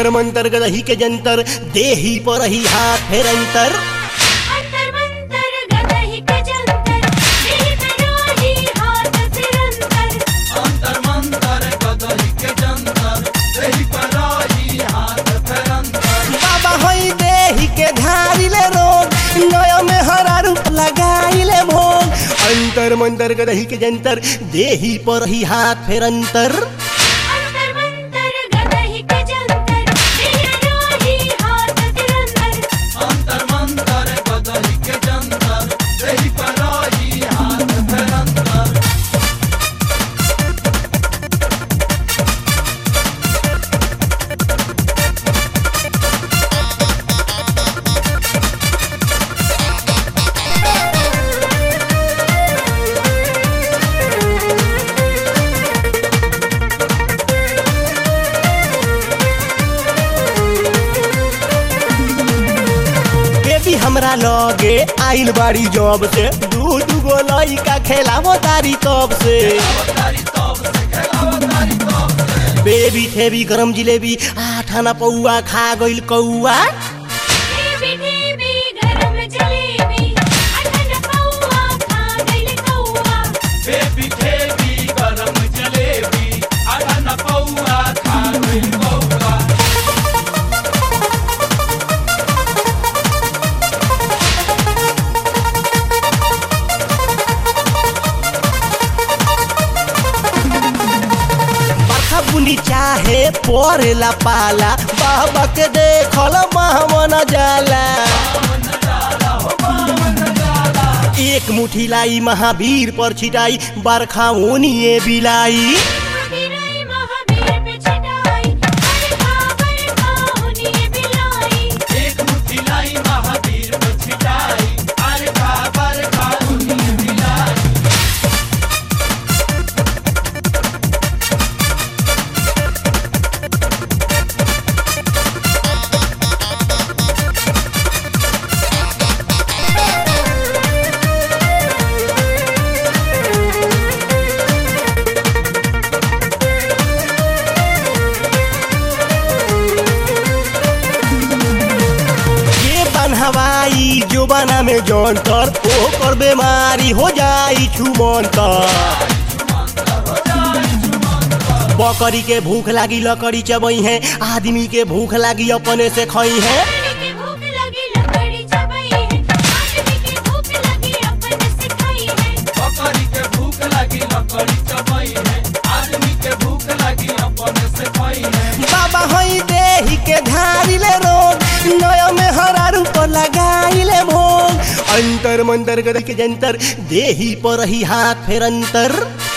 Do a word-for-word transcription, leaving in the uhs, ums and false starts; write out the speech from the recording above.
अंतर मंतर गदही के जंतर देही पर ही हाथ फेर अंतर। अंतर मंतर गदही के जंतर देही पर ही हाथ फेर अंतर। अंतर मंतर गदही के जंतर देही पर ही हाथ फेर अंतर। बाबा होई देही के धारिले रोग नया में हरा रूप लगाइले भोग। अंतर मंतर गदही के जंतर देही पर ही हाथ फेर अंतर। अंतर मंतर गदही के जंतर देही पर ही हाथ फेर अंतर। अंतर मंतर गदही के जंतर देही पर ही हाथ फेर अंतर। बेबी हमरा लगे आइल बाड़ी जॉब से दू दू गो लइका खेलावो तारी तब से। तारी तब से खेलावा तारी तब से। बेबी थेबी गरम जिलेबी आठ आना पौआ खा गइल कौआ। देवी देवी गरम जलेबी अठन पौआ खा गइल कौआ। बेबी ठेबी गरम जलेबी अठन पौआ खा गइल कौआ। बरखा बुनी चाहे परेला पाला बाबा के देखल महमन जाला। एक मुठी लाई महावीर पर छिटाई बरखा ओनिए बिलाई। महावीराई महावीर पे छटाई बरखा बरखा होनी बिलाई। एक मुट्ठी लाई महावीर पे छिटाई बरखा बरखा उन्हीं बिलाई। ये बनहवाई जुबाना में जौन कर ओ कर बीमारी हो जाई छुमंतर। बकरी के भूख लागी लकड़ी चबई है आदमी के भूख लागी अपने से खई है। लकड़ी की भूख लगी लकड़ी चबाई है आदमी की भूख लगी अपन से खाई है। बकरी के भूख लगी लकड़ी चबाई है आदमी के भूख लगी अपन से खाई है। बाबा होई देही के धारिले रोग नया में हरा रूप लगाइले भोग। अंतर मंतर गदही के जंतर देही पर ही हाथ फेर अंतर।